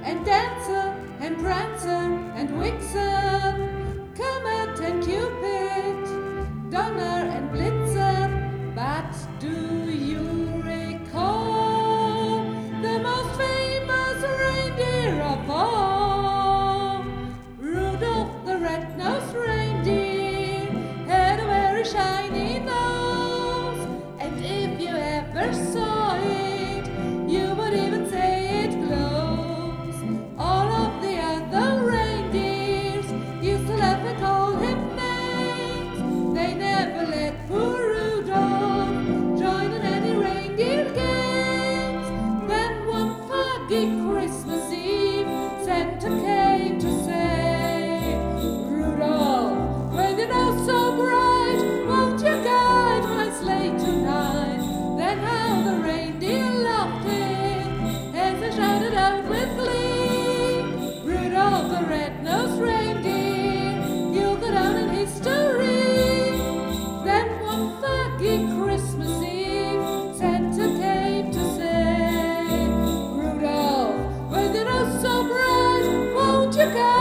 and Dancer and Prancer and Vixen, Comet and Cupid, Donner and Blitzen. But do you recall the most famous reindeer of all? Rudolph the red-nosed reindeer had a very shiny nose, and if you ever saw it, you would even say it glows. All of the other reindeers used to laugh and call him names. They never let poor Rudolph join in any reindeer games. Then one foggy Christmas Eve, Santa came to say, Rudolph, with your nose so bright, won't you guide my sleigh tonight? Then how the reindeer loved it as they shouted out with glee, Rudolph the red-nosed reindeer, you'll go down in history. Then one foggy Christmas Eve, Santa came to say, Rudolph, with your nose so bright, won't you guide